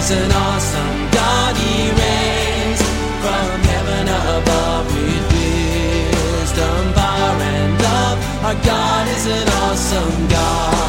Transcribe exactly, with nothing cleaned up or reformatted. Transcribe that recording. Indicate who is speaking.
Speaker 1: is an awesome God, He reigns from heaven above with wisdom, power, and love. Our God is an awesome God.